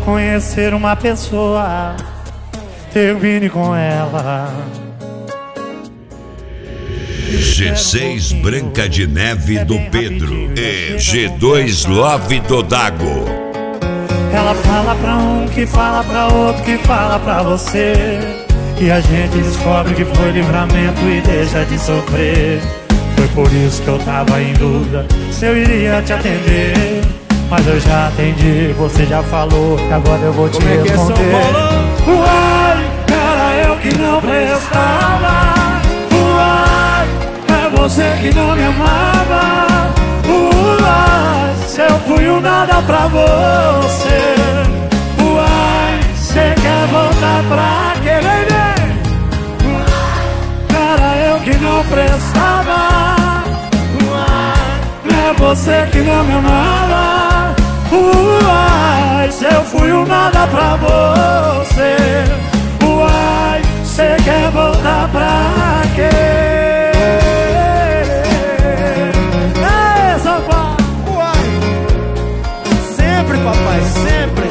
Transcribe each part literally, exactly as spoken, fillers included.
conhecer uma pessoa, termine com ela. G seis Branca de Neve do Pedro e G dois Love do Dago. Ela fala pra um, que fala pra outro, que fala pra você, e a gente descobre que foi livramento e deixa de sofrer. Foi por isso que eu tava em dúvida se eu iria te atender, mas eu já atendi, você já falou, que agora eu vou te Como é que é, São responder. Paulo? Uai, era eu que não prestava. Uai, é você que não me amava. Uai, se eu fui um nada pra você. Uai, cê quer voltar pra quê, baby? Era eu que não prestava. Uai, é você que não me amava. Uai, se eu fui um nada pra você. Uai, cê quer voltar pra quê? Ei, São Paulo! Uai, sempre, papai, sempre.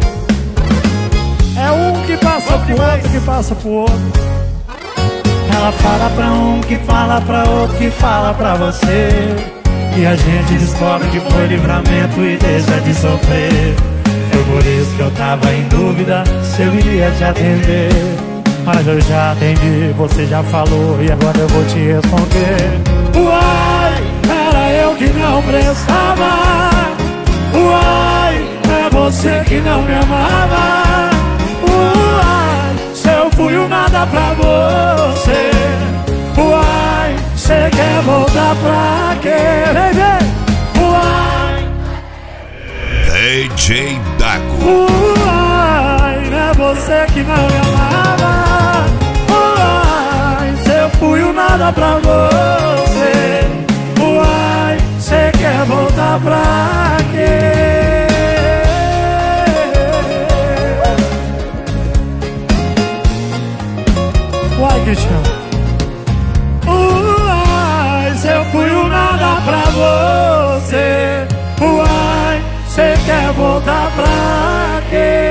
É um que passa pro outro, que passa pro outro. Ela fala pra um, que fala pra outro, que fala pra você, e a gente descobre que foi livramento e deixa de sofrer. Foi por isso que eu tava em dúvida se eu iria te atender, mas eu já atendi, você já falou, e agora eu vou te responder. Uai, era eu que não prestava. Uai, é você que não me amava. Uai, se eu fui um nada pra você. Uai, cê quer voltar pra quê, baby? Uai, D J Dago. uai, não é você que não me amava. Uai, se eu fui um nada pra você. Uai, cê quer voltar pra quê? Uai, Cristiano. Uai, se eu fui um nada pra você. Uai, cê quer voltar pra quê?